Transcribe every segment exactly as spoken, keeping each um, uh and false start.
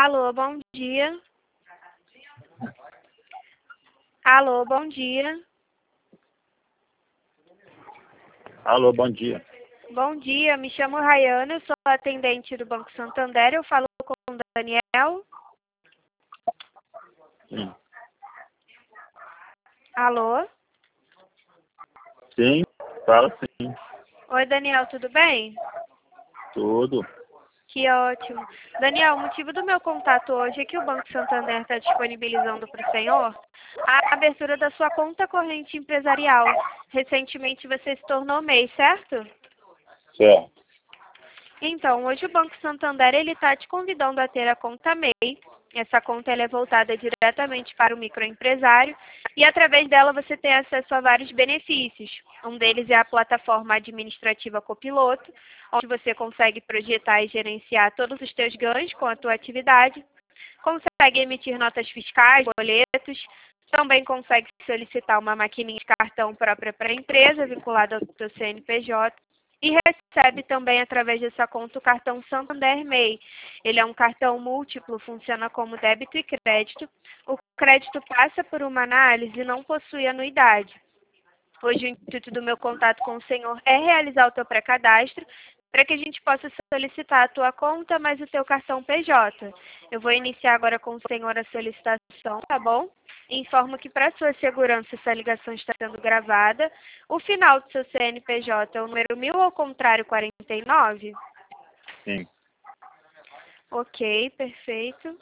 Alô, bom dia. Alô, bom dia. Alô, bom dia. Bom dia, me chamo Rayana, eu sou atendente do Banco Santander, eu falo com o Daniel. Sim. Alô? Sim, fala sim. Oi, Daniel, tudo bem? Tudo. Que ótimo. Daniel, o motivo do meu contato hoje é que o Banco Santander está disponibilizando para o senhor a abertura da sua conta corrente empresarial. Recentemente você se tornou MEI, certo? Certo. Então, hoje o Banco Santander ele está te convidando a ter a conta MEI. Essa conta ela é voltada diretamente para o microempresário e através dela você tem acesso a vários benefícios. Um deles é a plataforma administrativa Copiloto, onde você consegue projetar e gerenciar todos os seus ganhos com a tua atividade, consegue emitir notas fiscais, boletos, também consegue solicitar uma maquininha de cartão própria para a empresa, vinculada ao seu C N P J. E recebe também, através dessa conta, o cartão Santander MEI. Ele é um cartão múltiplo, funciona como débito e crédito. O crédito passa por uma análise e não possui anuidade. Hoje o intuito do meu contato com o senhor é realizar o teu pré-cadastro para que a gente possa solicitar a tua conta, mais o teu cartão P J. Eu vou iniciar agora com o senhor a solicitação, tá bom? Informo que para sua segurança essa ligação está sendo gravada. O final do seu C N P J é o número mil ao contrário quarenta e nove? Sim. Ok, perfeito.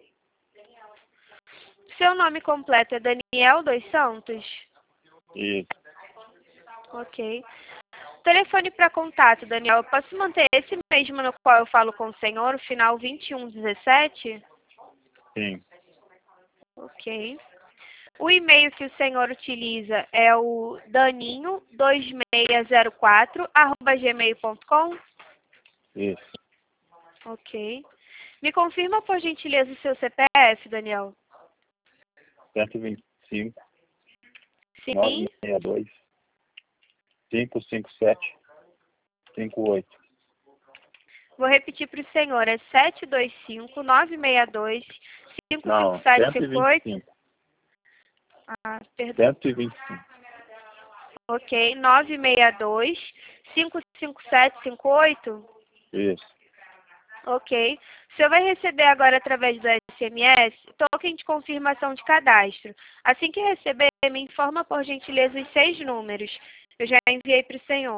Seu nome completo é Daniel dos Santos? Isso. Ok. Telefone para contato, Daniel. Eu posso manter esse mesmo no qual eu falo com o senhor, o final vinte e um dezessete? Sim. Ok. O e-mail que o senhor utiliza é o daninho dois seis zero quatro arroba gmail ponto com? Isso. Ok. Me confirma, por gentileza, o seu C P F, Daniel? cento e vinte e cinco, Sim. nove seis dois, cinco cinco sete, cinco oito. Vou repetir para o senhor. É sete dois cinco, nove seis dois, cinco Não, cinco sete cento e cinco vinte e oito? cinco. Ah, perdão. cento e vinte e cinco. Ok. nove seis dois, cinco cinco sete cinco oito? Isso. Ok. O senhor vai receber agora, através do S M S, token de confirmação de cadastro. Assim que receber, me informa, por gentileza, os seis números. Eu já enviei para o senhor.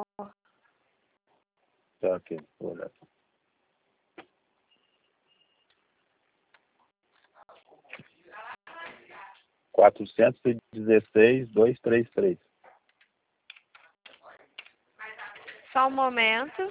Tá aqui. Vou olhar aqui. quatrocentos e dezesseis, duzentos e trinta e três. Só um momento.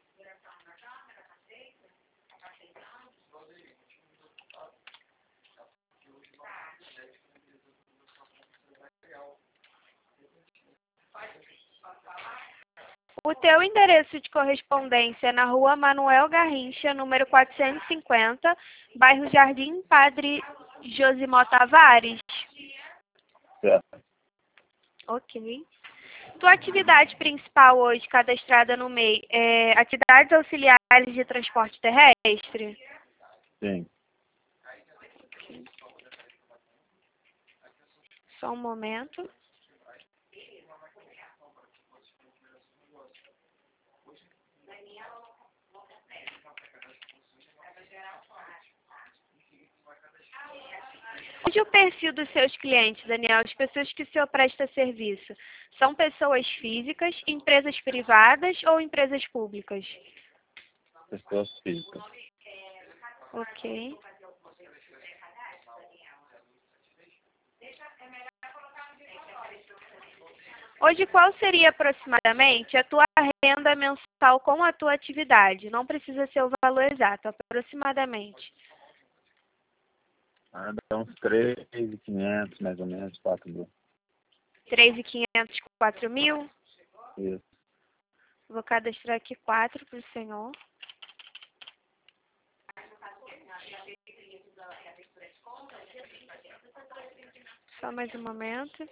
O teu endereço de correspondência é na rua Manuel Garrincha, número quatrocentos e cinquenta, bairro Jardim Padre Josimó Tavares? Certo. Ok. Tua atividade principal hoje, cadastrada no MEI, é atividades auxiliares de transporte terrestre? Sim. Só um momento. Onde o perfil dos seus clientes, Daniel, as pessoas que o senhor presta serviço, são pessoas físicas, empresas privadas ou empresas públicas? Pessoas físicas. Ok. Hoje, qual seria aproximadamente a tua renda mensal com a tua atividade? Não precisa ser o valor exato, aproximadamente. Ah, dá uns três mil e quinhentos, mais ou menos, quatro mil. três mil e quinhentos, quatro mil? Isso. Vou cadastrar aqui quatro para o senhor. Só mais um momento.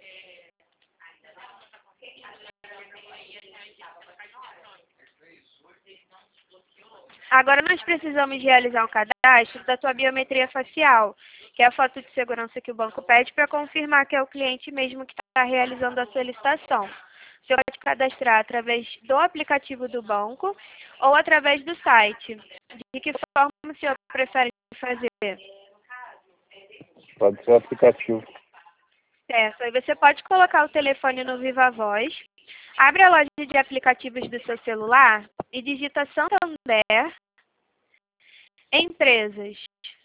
Agora nós precisamos realizar um cadastro da tua biometria facial, que é a foto de segurança que o banco pede para confirmar que é o cliente mesmo que está realizando a solicitação. Você pode cadastrar através do aplicativo do banco ou através do site. De que forma o senhor prefere fazer? Pode ser o aplicativo. Certo. Aí você pode colocar o telefone no Viva Voz, abre a loja de aplicativos do seu celular e digita Santander Empresas.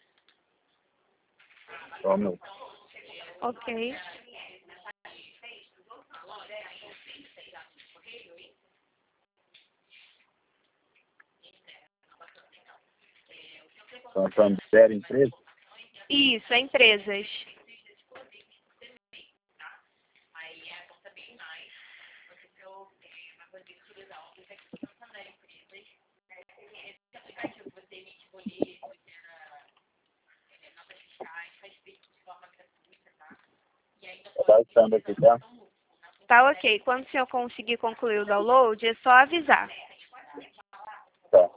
Só um minuto. Ok. Santander Empresa? Isso, é empresas. Tá baixando aqui, tá? Tá ok. Quando o senhor conseguir concluir o download, é só avisar. Tá.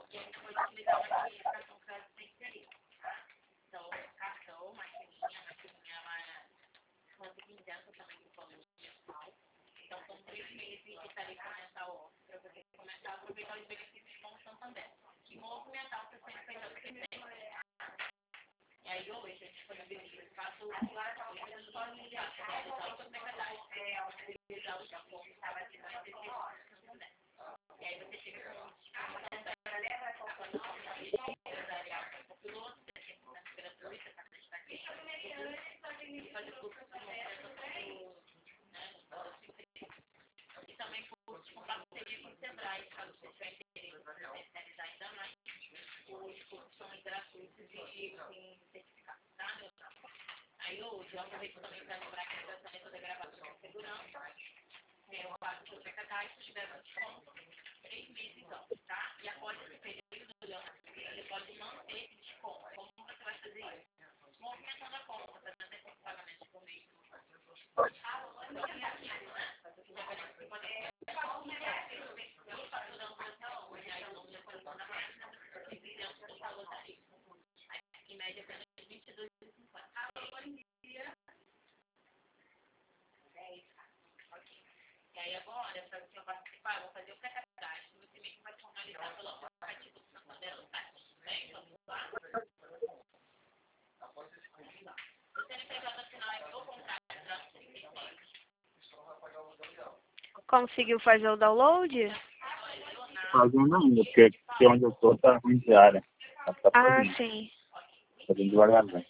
Conseguiu fazer o download? Fazendo ainda, porque aqui onde eu tô tá ruim de área. Tá, tá Ah, fazendo. sim. Fazendo devagarzinho.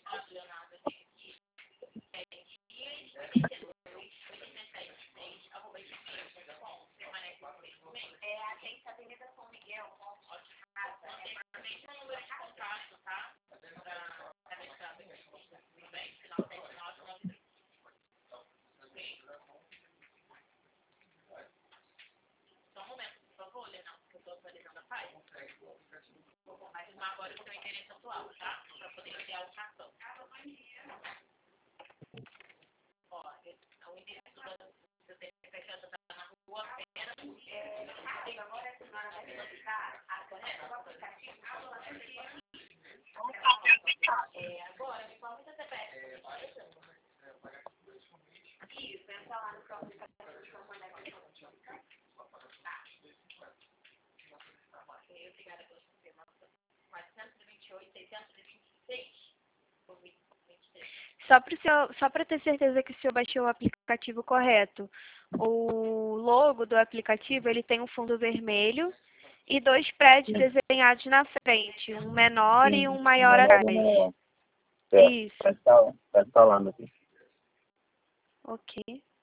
Só para só para ter certeza que o senhor baixou o aplicativo correto. O logo do aplicativo, ele tem um fundo vermelho e dois prédios Sim. desenhados na frente, um menor e Sim. um maior Menor atrás. e menor. Certo. Isso. Tá instalando, tá instalando aqui. Ok.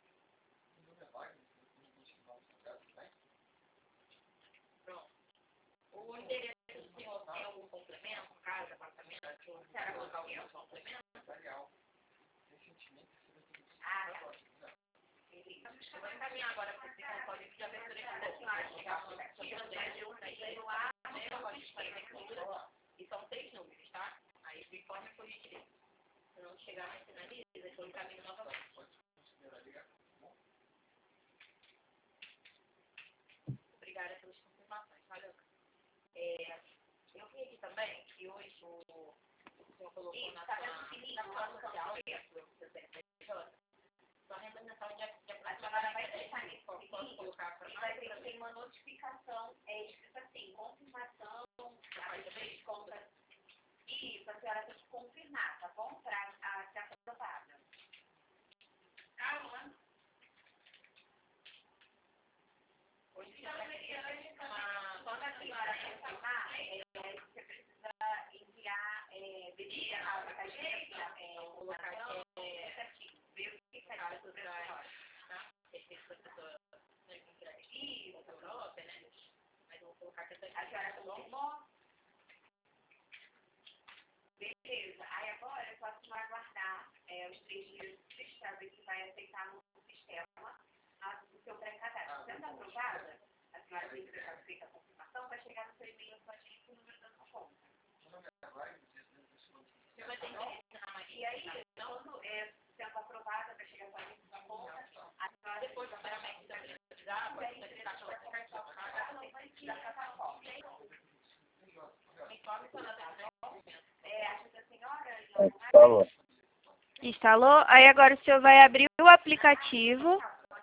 Instalou. Instalou? Aí agora o senhor vai abrir o aplicativo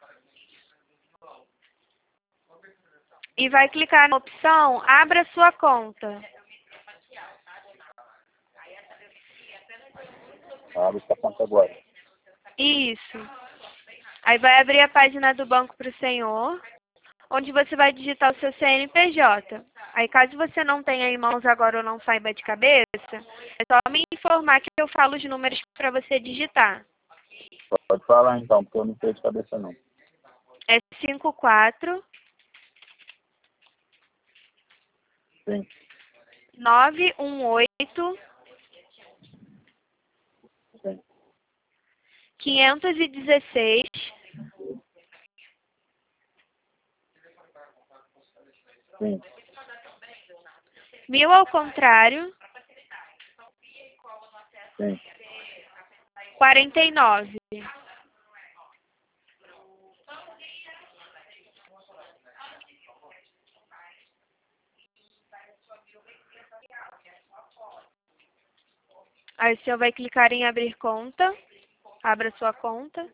e vai clicar na opção Abra sua conta. Abre essa conta agora. Isso. Aí vai abrir a página do banco para o senhor, onde você vai digitar o seu C N P J. Aí caso você não tenha em mãos agora ou não saiba de cabeça, é só me informar que eu falo os números para você digitar. Pode falar então, porque eu não sei de cabeça não. É cinco quatro Sim. nove um oito Sim. quinhentos e dezesseis Sim. mil ao contrário Sim. quarenta e nove. Aí o senhor vai clicar em abrir conta. Abra sua conta.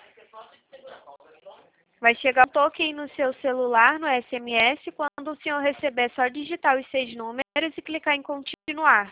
Vai chegar um token no seu celular, no S M S. Quando o senhor receber, é só digitar os seis números e clicar em continuar.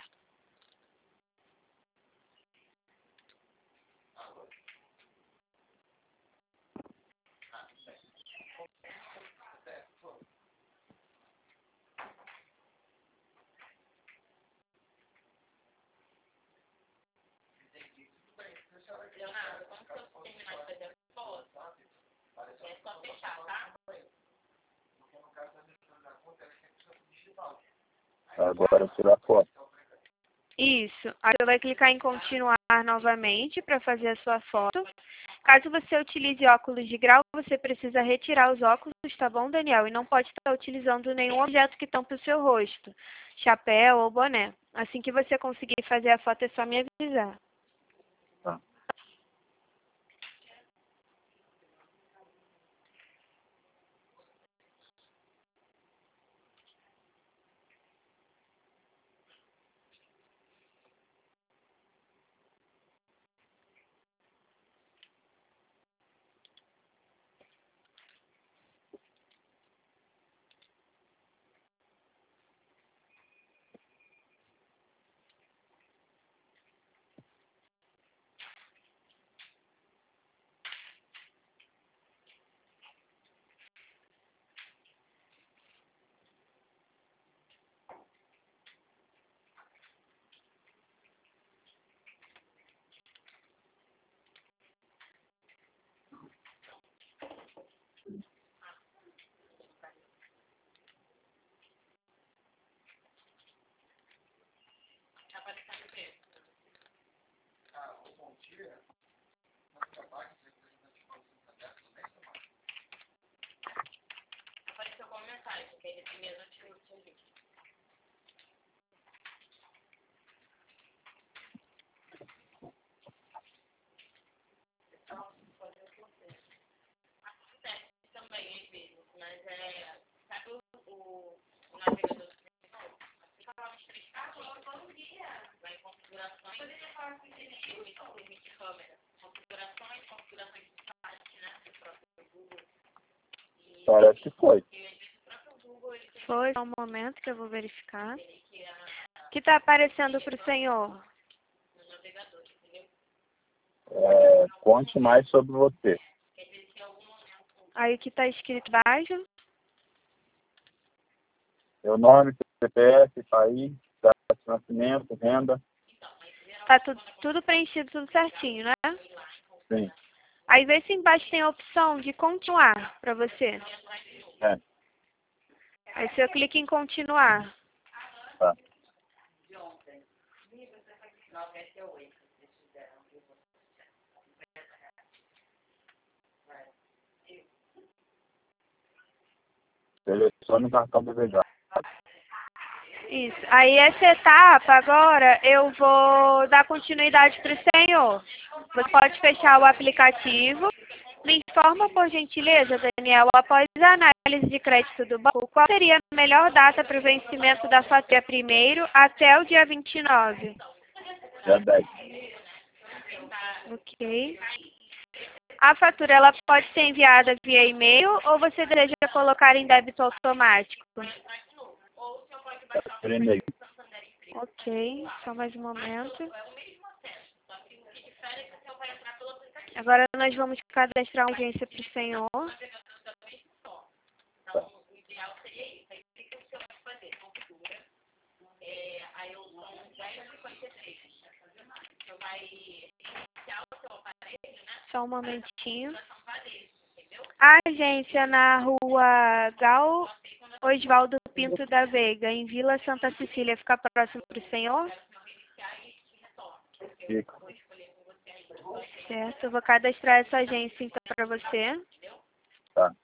Agora tirar foto. Isso. Aí você vai clicar em continuar novamente para fazer a sua foto. Caso você utilize óculos de grau, você precisa retirar os óculos, tá bom, Daniel? E não pode estar utilizando nenhum objeto que tampe o seu rosto, chapéu ou boné. Assim que você conseguir fazer a foto, é só me avisar. Tá. Parece que foi. Foi, só um momento que eu vou verificar. O que está aparecendo para o senhor? É, conte mais sobre você. Aí o que está escrito embaixo? Seu nome, C P F, país, data de nascimento, renda. Tá tudo, tudo preenchido, tudo certinho, né? Sim. Aí vê se embaixo tem a opção de continuar para você. É. Aí se eu clico em continuar. Tá. Selecione o cartão desejado. Isso. Aí essa etapa agora eu vou dar continuidade para o senhor. Você pode fechar o aplicativo. Me informa, por gentileza, Daniel, após a análise de crédito do banco, qual seria a melhor data para o vencimento da fatura primeiro até o dia vinte e nove? Dia dez. Ok. A fatura ela pode ser enviada via e-mail ou você deseja colocar em débito automático? Por e-mail. Ok, só mais um momento. Agora nós vamos cadastrar uma agência para o senhor. Tá. Só um momentinho. A agência na rua Gal Osvaldo Pinto da Veiga, em Vila Santa Cecília, fica próximo para o senhor? Fica. Certo, eu vou cadastrar essa agência então para você. Tá.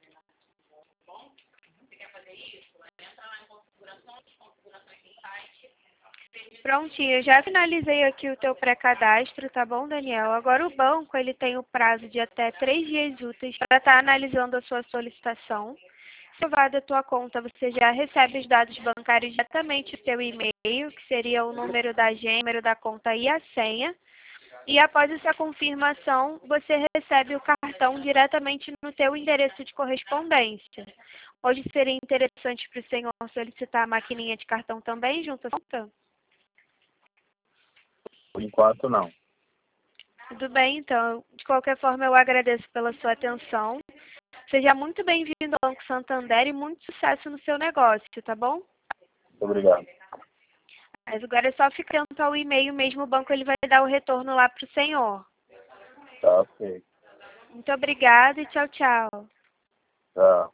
Prontinho, eu já finalizei aqui o teu pré-cadastro, tá bom, Daniel? Agora o banco, ele tem o prazo de até três dias úteis para estar analisando a sua solicitação. Se aprovada a tua conta, você já recebe os dados bancários diretamente no teu e-mail, que seria o número da agência, o número da conta e a senha. E após essa confirmação, você recebe o cartão diretamente no teu endereço de correspondência. Hoje seria interessante para o senhor solicitar a maquininha de cartão também, junto à conta? Por enquanto, não. Tudo bem, então. De qualquer forma, eu agradeço pela sua atenção. Seja muito bem-vindo ao Banco Santander e muito sucesso no seu negócio, tá bom? Muito obrigado. Mas agora é só ficar atento ao e-mail mesmo, o banco ele vai dar o retorno lá para o senhor. Tá, ok. Muito obrigada e tchau, tchau. Tchau.